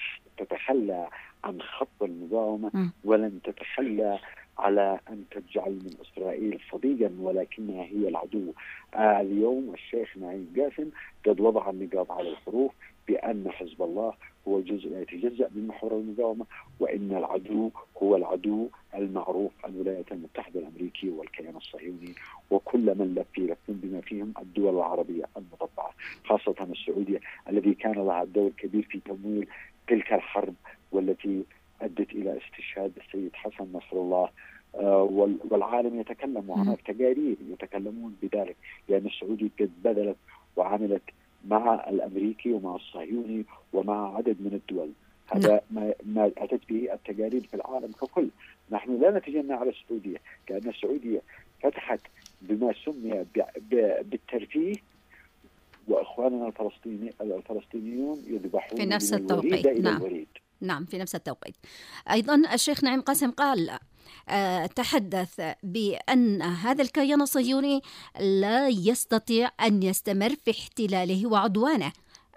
تتخلى عن خط المقاومة، ولن تتخلى على أن تجعل من إسرائيل صديقا، ولكنها هي العدو. اليوم الشيخ نعيم قاسم قد وضع النقاط على الحروف بأن حزب الله هو جزء لا يتجزأ من محور المقاومة، وإن العدو هو العدو المعروف الولايات المتحدة الأمريكية والكيان الصهيوني وكل من لف بما فيهم الدول العربية المتطبعة، خاصة السعودية الذي كان لها دور كبير في تمويل تلك الحرب والتي أدت إلى استشهاد السيد حسن نصر الله. والعالم يتكلم، وهناك تقارير يتكلمون بذلك، لأن السعودية قد بذلت وعملت مع الأمريكي ومع الصهيوني ومع عدد من الدول. هذا ما أتت به التقارير في العالم ككل. نحن لا نتجنى على السعودية، لأن السعودية فتحت بما سمي بالترفيه، وإخواننا الفلسطينيون يذبحون
في نفس التوقيت. نعم، في نفس التوقيت. أيضا الشيخ نعيم قاسم قال، تحدث بأن هذا الكيان الصهيوني لا يستطيع أن يستمر في احتلاله وعدوانه.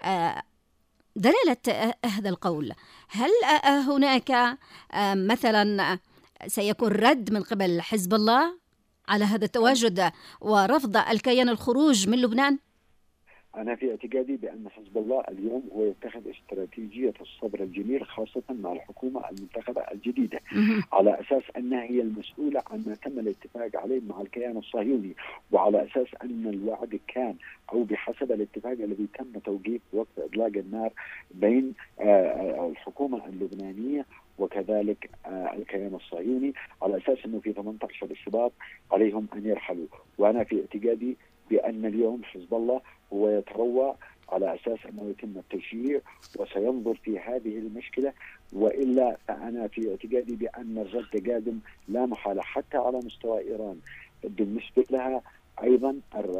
دلالة هذا القول، هل هناك مثلا سيكون رد من قبل حزب الله على هذا التواجد ورفض الكيان الخروج من لبنان؟
أنا في اعتقادي بأن حزب الله اليوم هو يتخذ استراتيجية الصبر الجميل خاصة مع الحكومة المنتخبة الجديدة، على أساس أنها هي المسؤولة عن ما تم الاتفاق عليه مع الكيان الصهيوني، وعلى أساس أن الوعد كان أو بحسب الاتفاق الذي تم توقيف وقت إطلاق النار بين الحكومة اللبنانية وكذلك الكيان الصهيوني، على أساس أنه في 18 شباط عليهم أن يرحلوا. وأنا في اعتقادي بأن اليوم حزب الله هو يتروى على أساس أنه يتم التشجيع وسينظر في هذه المشكلة، وإلا فأنا في اعتقادي بأن الرد قادم لا محالة حتى على مستوى إيران. بالنسبة لها أيضا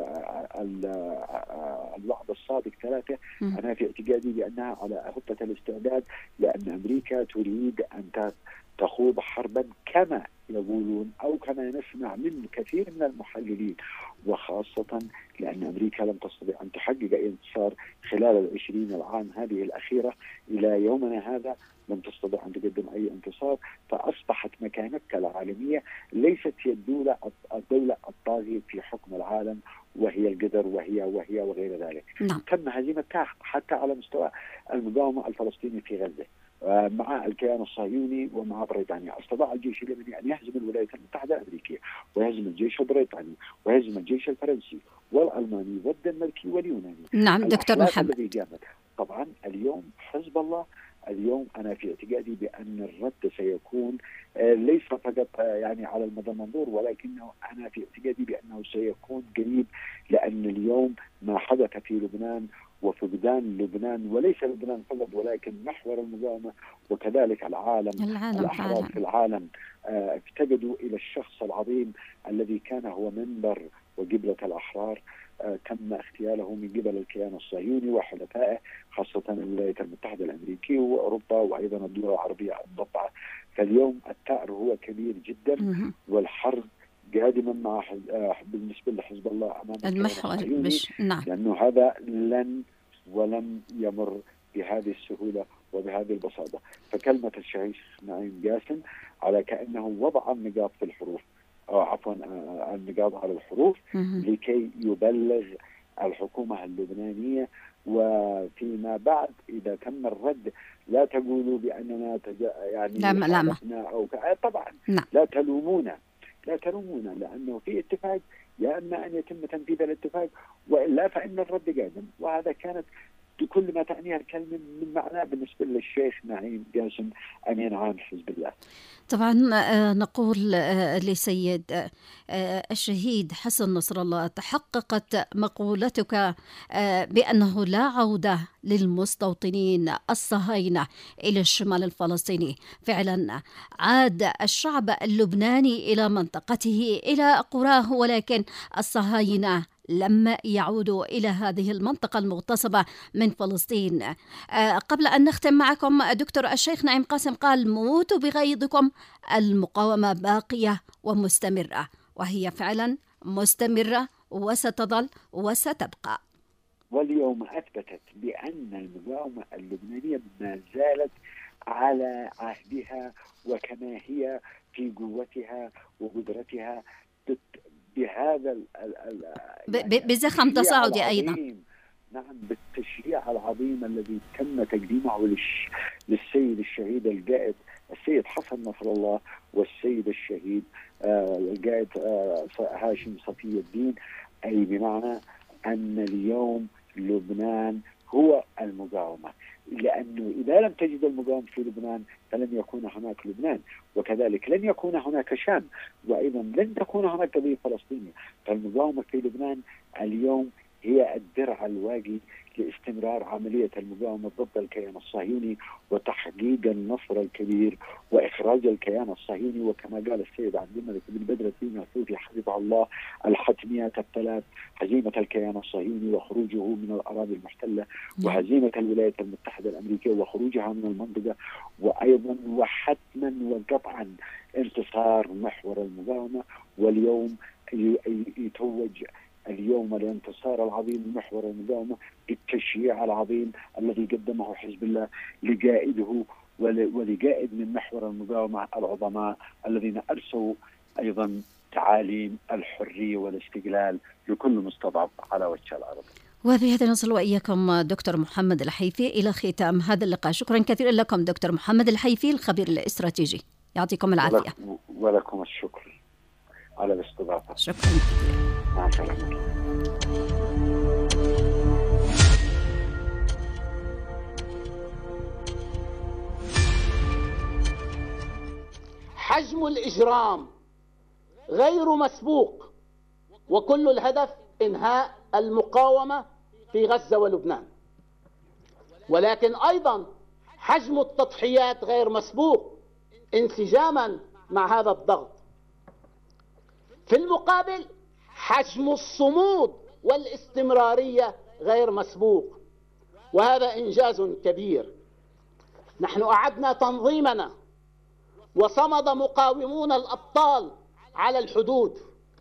الوعد الصادق 3، أنا في اعتقادي بأنها على خطة الاستعداد، لأن أمريكا تريد أن تخوض حربا كما يقولون أو كما نسمع من كثير من المحللين، وخاصة لأن أمريكا لم تستطع أن تحقق أي انتصار خلال 20 عام هذه الأخيرة إلى يومنا هذا، لم تستطع أن تقدم أي انتصار، فأصبحت مكانتها العالمية ليست هي الدولة الطاغية في حكم العالم، وهي القدر وهي وغير ذلك. تم هزيمتها حتى على مستوى المقاومة الفلسطينية في غزة مع الكيان الصهيوني ومع بريطانيا. استطاع الجيش اللبناني أن يهزم الولايات المتحدة الأمريكية ويهزم الجيش البريطاني ويهزم الجيش الفرنسي والألماني والدنماركي واليوناني.
نعم دكتور محمد.
طبعا اليوم حزب الله، اليوم أنا في اعتقادي بأن الرد سيكون ليس فقط يعني على المدى المنظور، ولكنه أنا في اعتقادي بأنه سيكون قريب، لأن اليوم ما حدث في لبنان وفقدان لبنان، وليس لبنان فقط ولكن محور المقاومة وكذلك الأحرار في العالم افتقدوا إلى الشخص العظيم الذي كان هو منبر وقبلة الأحرار. تم اغتياله من قبل الكيان الصهيوني وحلفائه، خاصة الولايات المتحدة الأمريكية وأوروبا وأيضا الدول العربية المضطعة. فاليوم الثأر هو كبير جدا، والحرب قادما مع بالنسبة لحزب الله أمام
المحور
نعم. لأنه هذا ولم يمر بهذه السهولة وبهذه البساطة. فكلمة الشيخ نعيم قاسم على كأنه وضع النقاط في الحروف، أو عفوا النقاط على الحروف، لكي يبلغ الحكومة اللبنانية، وفيما بعد إذا تم الرد لا تقولوا بأننا يعني
لا
أو طبعا لا تلومونا لأنه في اتفاق، يا إما أن يتم تنفيذ الاتفاق وإلا فإن الرد قادم. وهذا كانت بكل ما تعنيها الكلمة من معناه بالنسبة للشيخ نعيم قاسم أمين عام حزب الله.
طبعا نقول لسيد الشهيد حسن نصر الله، تحققت مقولتك بأنه لا عودة للمستوطنين الصهاينة إلى الشمال الفلسطيني. فعلا عاد الشعب اللبناني إلى منطقته إلى قراه، ولكن الصهاينة لم يعودوا إلى هذه المنطقة المغتصبة من فلسطين. قبل أن نختم معكم دكتور، الشيخ نعيم قاسم قال: موتوا بغيظكم، المقاومة باقية ومستمرة، وهي فعلا مستمرة وستظل وستبقى.
واليوم أثبتت بأن المقاومة اللبنانية ما زالت على عهدها وكما هي في قوتها وقدرتها بهذا
بزخم تصاعدي أيضا.
نعم، بالتشريع العظيم الذي تم تقديمه للسيد الشهيد القائد السيد حسن نصر الله والسيد الشهيد القائد هاشم صفي الدين. أي بمعنى أن اليوم لبنان هو المقاومة، لأنه إذا لم تجد المقاومة في لبنان فلن يكون هناك لبنان، وكذلك لن يكون هناك شام، وأيضا لن تكون هناك قضية فلسطينية. فالمقاومة في لبنان اليوم هي الدرع الواقي لاستمرار عملية المقاومة ضد الكيان الصهيوني وتحقيق النصر الكبير وإخراج الكيان الصهيوني، وكما قال السيد عبد الملك بن بدر الدين الحوثي حفظه الله: الحتميات الثلاث: هزيمة الكيان الصهيوني وخروجه من الأراضي المحتلة، وهزيمة الولايات المتحدة الأمريكية وخروجها من المنطقة، وأيضا وحتما وقطعا انتصار محور المقاومة. واليوم يتوج اليوم الانتصار العظيم محور المقاومة بالتشييع العظيم الذي قدمه حزب الله لقائده ولقائد من محور المقاومة العظماء الذين أرسوا أيضا تعاليم الحرية والاستقلال لكل مستضعف على وجه الأرض.
وبهذا نصل وإياكم دكتور محمد الحيفي إلى ختام هذا اللقاء. شكرا كثيرا لكم دكتور محمد الحيفي الخبير الاستراتيجي، يعطيكم العافية.
ولكم الشكر على الاستضافة.
شكرا.
مع السلامة.
حجم الإجرام غير مسبوق، وكل الهدف إنهاء المقاومة في غزة ولبنان، ولكن أيضا حجم التضحيات غير مسبوق انسجاما مع هذا الضغط. في المقابل حجم الصمود والاستمرارية غير مسبوق، وهذا إنجاز كبير. نحن أعدنا تنظيمنا وصمد مقاومون الأبطال على الحدود.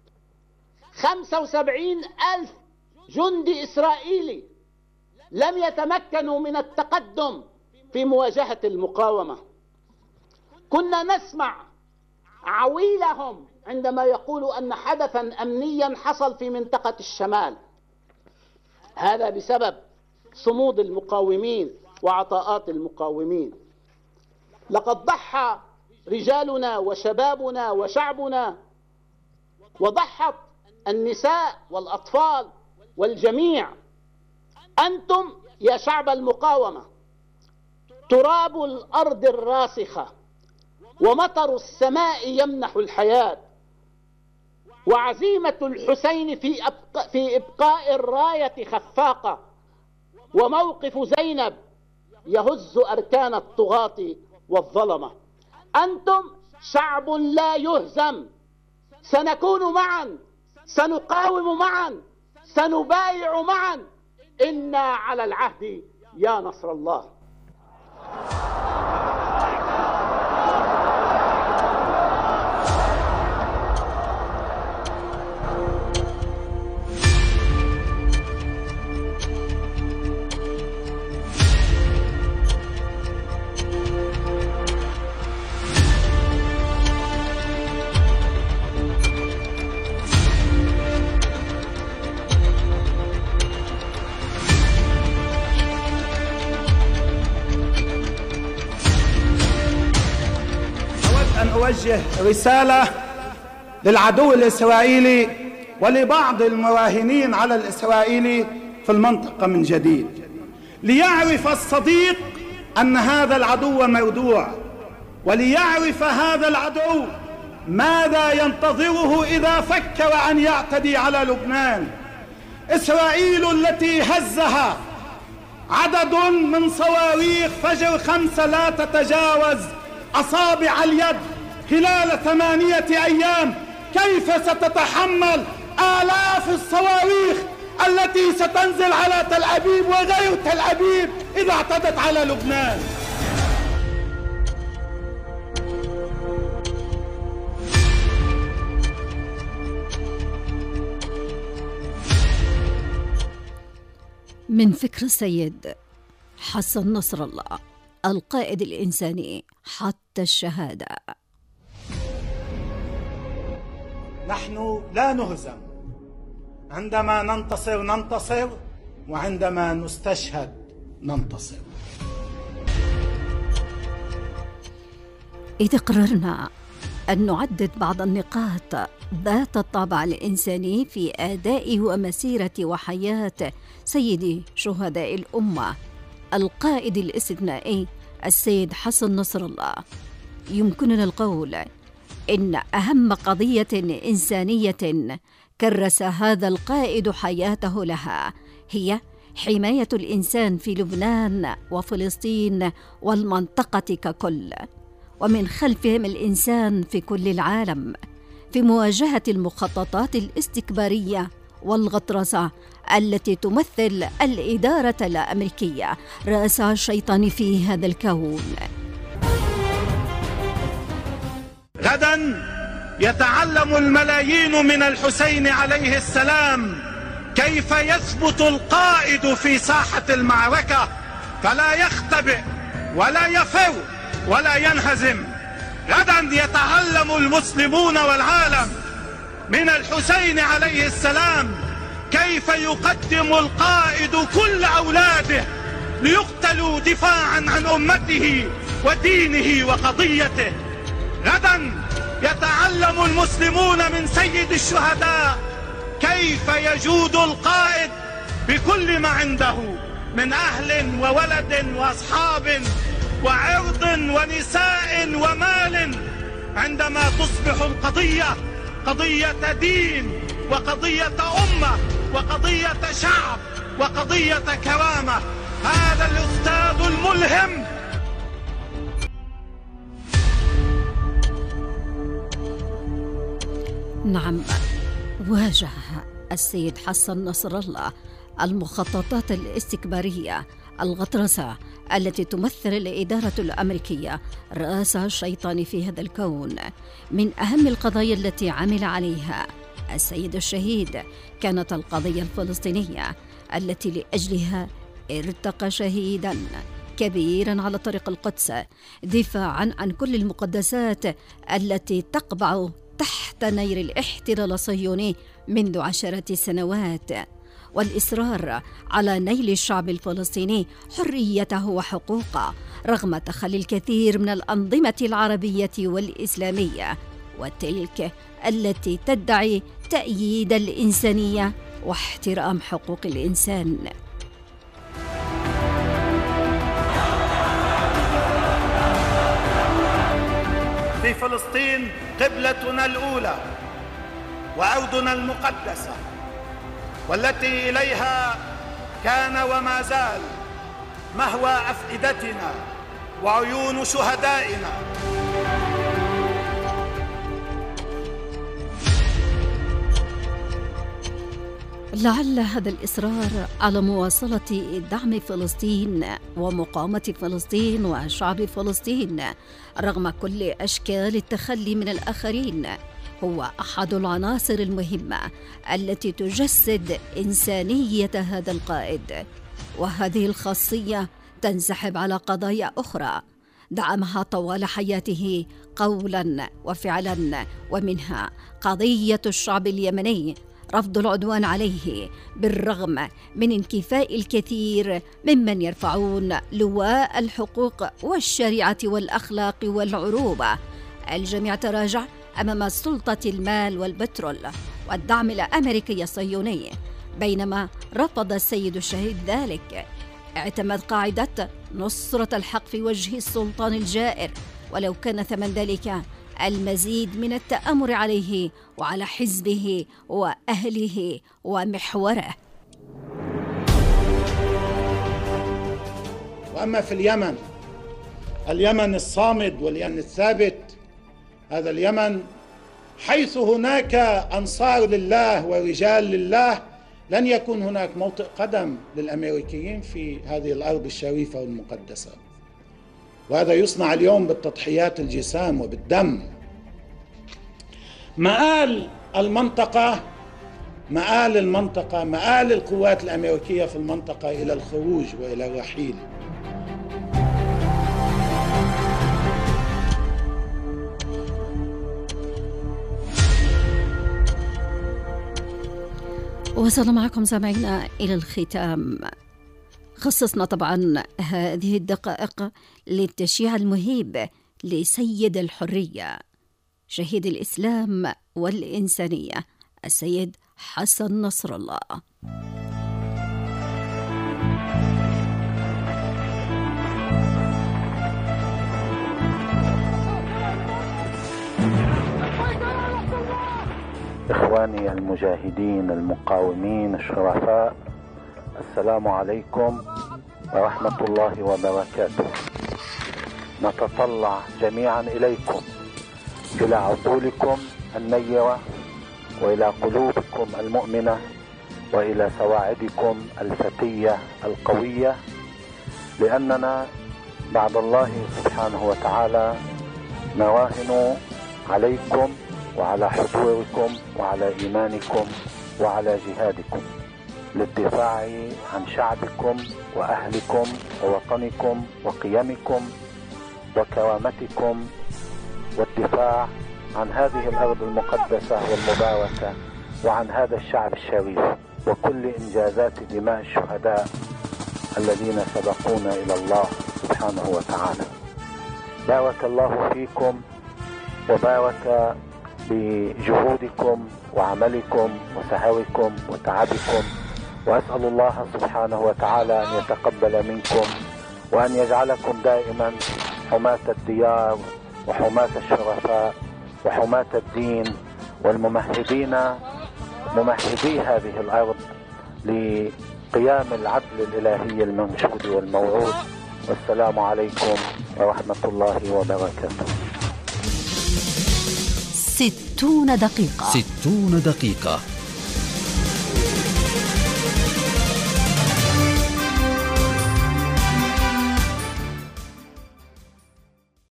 75,000 جندي إسرائيلي لم يتمكنوا من التقدم في مواجهة المقاومة. كنا نسمع عويلهم عندما يقولوا أن حدثا أمنيا حصل في منطقة الشمال. هذا بسبب صمود المقاومين وعطاءات المقاومين. لقد ضحى رجالنا وشبابنا وشعبنا، وضحت النساء والأطفال والجميع. أنتم يا شعب المقاومة تراب الأرض الراسخة ومطر السماء يمنح الحياة، وعزيمة الحسين في إبقاء الراية خفاقة، وموقف زينب يهز أركان الطغاة والظلمة. أنتم شعب لا يهزم. سنكون معا، سنقاوم معا، سنبايع معا. إنا على العهد يا نصر الله.
أوجه رسالة للعدو الإسرائيلي ولبعض المراهنين على الإسرائيلي في المنطقة من جديد، ليعرف الصديق أن هذا العدو مردوع، وليعرف هذا العدو ماذا ينتظره إذا فكر أن يعتدي على لبنان. إسرائيل التي هزها عدد من صواريخ فجر 5 لا تتجاوز أصابع اليد خلال 8 أيام، كيف ستتحمل آلاف الصواريخ التي ستنزل على تل أبيب وغير تل أبيب إذا اعتدت على لبنان؟
من فكر السيد حسن نصر الله القائد الإنساني حتى الشهادة.
نحن لا نهزم، عندما ننتصر، وعندما نستشهد ننتصر.
إذا قررنا أن نعدد بعض النقاط ذات الطابع الإنساني في أداء ومسيرة وحياة سيد شهداء الأمة القائد الاستثنائي السيد حسن نصر الله، يمكننا القول إن أهم قضية إنسانية كرس هذا القائد حياته لها هي حماية الإنسان في لبنان وفلسطين والمنطقة ككل، ومن خلفهم الإنسان في كل العالم، في مواجهة المخططات الاستكبارية والغطرسة التي تمثل الإدارة الأمريكية رأس الشيطان في هذا الكون.
غدا يتعلم الملايين من الحسين عليه السلام كيف يثبت القائد في ساحة المعركة، فلا يختبئ ولا يفر ولا ينهزم. غدا يتعلم المسلمون والعالم من الحسين عليه السلام كيف يقدم القائد كل أولاده ليقتلوا دفاعا عن أمته ودينه وقضيته. غدا يتعلم المسلمون من سيد الشهداء كيف يجود القائد بكل ما عنده من أهل وولد وأصحاب وعرض ونساء ومال، عندما تصبح القضية قضية دين وقضية أمة وقضية شعب وقضية كرامة. هذا الأستاذ الملهم
نعم، واجه السيد حسن نصر الله المخططات الاستكبارية الغطرسة التي تمثل الإدارة الأمريكية رأس الشيطان في هذا الكون. من أهم القضايا التي عمل عليها السيد الشهيد كانت القضية الفلسطينية التي لأجلها ارتقى شهيدا كبيرا على طريق القدس دفاعا عن كل المقدسات التي تقبع تحت نير الاحتلال الصهيوني منذ عشرات سنوات، والإصرار على نيل الشعب الفلسطيني حريته وحقوقه رغم تخلي الكثير من الأنظمة العربية والإسلامية وتلك التي تدعي تأييد الإنسانية واحترام حقوق الإنسان.
في فلسطين قبلتنا الأولى وأرضنا المقدسة، والتي إليها كان وما زال مهوى أفئدتنا وعيون شهدائنا.
لعل هذا الإصرار على مواصلة دعم فلسطين ومقاومة فلسطين وشعب فلسطين رغم كل أشكال التخلي من الآخرين هو أحد العناصر المهمة التي تجسد إنسانية هذا القائد، وهذه الخاصية تنسحب على قضايا أخرى دعمها طوال حياته قولاً وفعلاً، ومنها قضية الشعب اليمني، رفض العدوان عليه بالرغم من انكفاء الكثير ممن يرفعون لواء الحقوق والشريعة والأخلاق والعروبة. الجميع تراجع أمام سلطة المال والبترول والدعم الأمريكي الصهيوني، بينما رفض السيد الشهيد ذلك. اعتمد قاعدة نصرة الحق في وجه السلطان الجائر ولو كان ثمن ذلك المزيد من التآمر عليه وعلى حزبه وأهله ومحوره.
وأما في اليمن الصامد واليمن الثابت، هذا اليمن حيث هناك أنصار لله ورجال لله لن يكون هناك موطئ قدم للأمريكيين في هذه الأرض الشريفة والمقدسة، وهذا يصنع اليوم بالتضحيات الجسام وبالدم. مآل القوات الأمريكية في المنطقة إلى الخروج وإلى الرحيل.
وصل معكم سامعينا إلى الختام. خصصنا طبعا هذه الدقائق للتشييع المهيب لسيد الحرية، شهيد الإسلام والإنسانية، السيد حسن نصر الله.
إخواني المجاهدين المقاومين الشرفاء، السلام عليكم ورحمة الله وبركاته. نتطلع جميعا إليكم، إلى عقولكم النيرة وإلى قلوبكم المؤمنة وإلى سواعدكم الفتية القوية، لأننا بعد الله سبحانه وتعالى نراهن عليكم وعلى حضوركم وعلى إيمانكم وعلى جهادكم للدفاع عن شعبكم وأهلكم ووطنكم وقيمكم وكرامتكم، والدفاع عن هذه الأرض المقدسة والمباركة وعن هذا الشعب الشريف. وكل إنجازات دماء الشهداء الذين سبقونا إلى الله سبحانه وتعالى. بارك الله فيكم وبارك بجهودكم وعملكم وسهوكم وتعبكم، وأسأل الله سبحانه وتعالى أن يتقبل منكم وأن يجعلكم دائما حماة الديار وحماة الشرفاء وحماة الدين والممهدي هذه الأرض لقيام العدل الإلهي المنشود والموعود. والسلام عليكم ورحمة الله وبركاته.
60 دقيقة.
60 دقيقة